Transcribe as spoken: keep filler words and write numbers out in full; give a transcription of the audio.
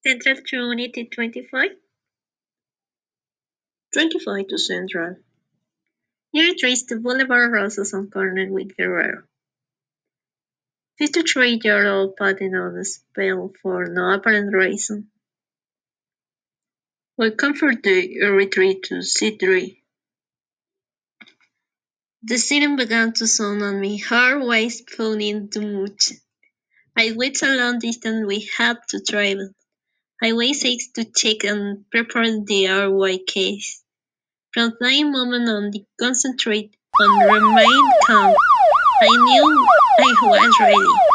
Central to Unity twenty-five? twenty-five to Central. Near trace to Boulevard Rosas on corner with Guerrero. fifty-three-year-old patient on a spell for no apparent reason. Welcome for the retreat to C three. The siren began to sound on me, heart was pounding too much. I went a long distance we had to travel. I was asked to check and prepare the R Y case. From that moment on, to concentrate on remain calm. I knew I was ready.